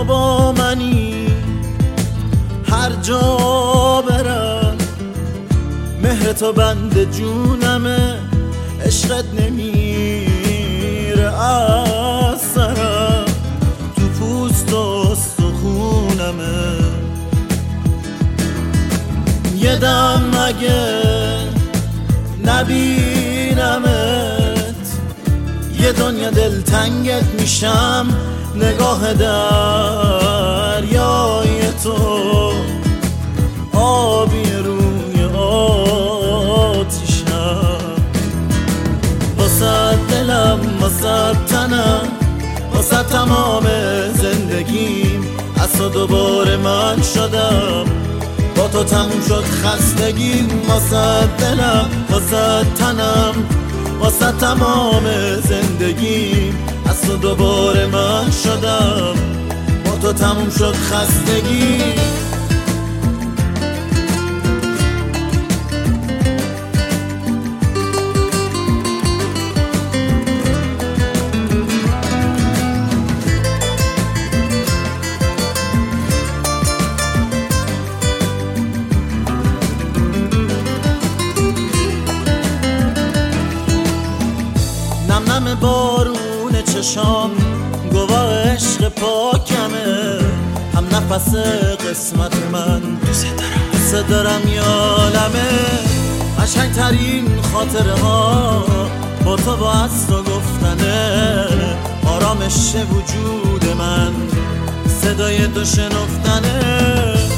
تو با منی هر جا برم، مهر تو بند جونمه، عشقت نمیره از سرم، تو پوست و استخونمه. یه دم مگه نبینمت، یه دنیا دلتنگت میشم، نگاه دریای تو آبی روی آتیشم. واسه دلم، واسه تنم، واسه تمام زندگیم، از تو دوباره من شدم، با تو تموم شد خستگیم. واسه دلم، واسه تنم، واسه تمام زندگیم، از تو دوباره من شدم، با تو تموم شد خستگیم. نم بارون چشام گواه عشق پاکمه، هم نفس قسمت من، دوست دارم یالمه. قشنگترین خاطره ها با تو با از تو گفتنه، آرامش وجود من، صدای تو شنفتنه.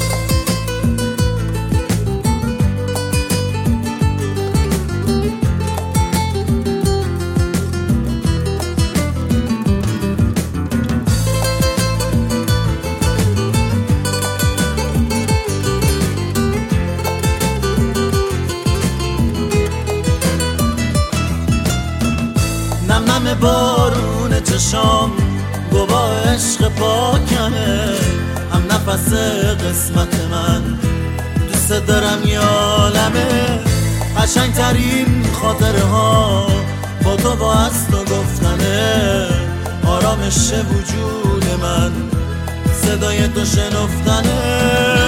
نم بارون چشام گواه عشق پاکمه، هم نفس قسمت من، دوست دارم یالمه. قشنگترین خاطره ها با تو با از تو گفتنه، آرامش وجود من، صدای تو شنفتنه.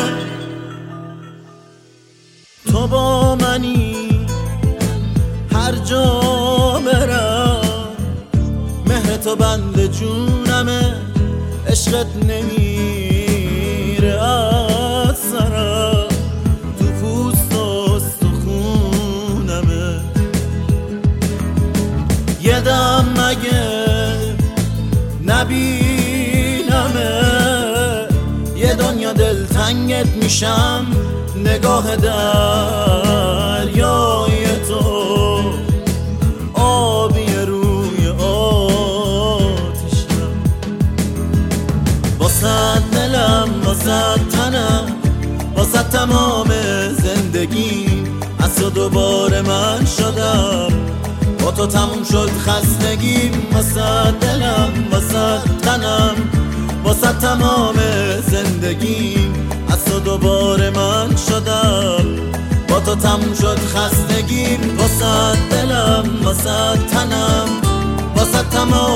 تو با منی هر جا برم، مهر تو بند جونمه، عشقت نمیره از سرم، تو پوست و استخونمه. یه دم مگه نبینمه، یه دنیا دلتنگت میشم، نگاه دریای تو آبی روی آتیشم. واسه دلم، واسه تنم، واسه تمام زندگیم، از تو دوباره من شدم، با تو تموم شد خستگیم. واسه دلم، واسه تنم، واسه تمام زندگیم، از تو دوباره من شدم، با تو تموم شد خستگیم. واسه دلم، واسه تنم، واسه تمام